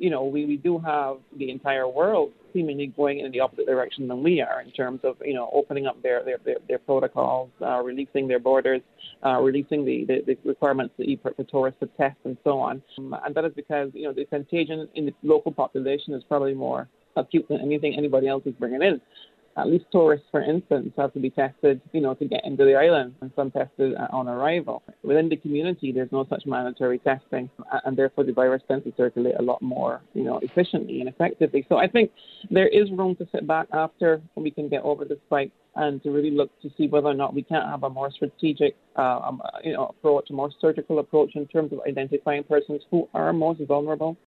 we do have the entire world seemingly going in the opposite direction than we are in terms of, opening up their protocols, releasing their borders, releasing the requirements for tourists to test and so on. And that is because, the contagion in the local population is probably more acute than anything anybody else is bringing in. At least tourists, for instance, have to be tested, to get into the island, and some tested on arrival. Within the community, there's no such mandatory testing, and therefore the virus tends to circulate a lot more, efficiently and effectively. So I think there is room to sit back after we can get over the spike and to really look to see whether or not we can't have a more strategic, approach, a more surgical approach in terms of identifying persons who are most vulnerable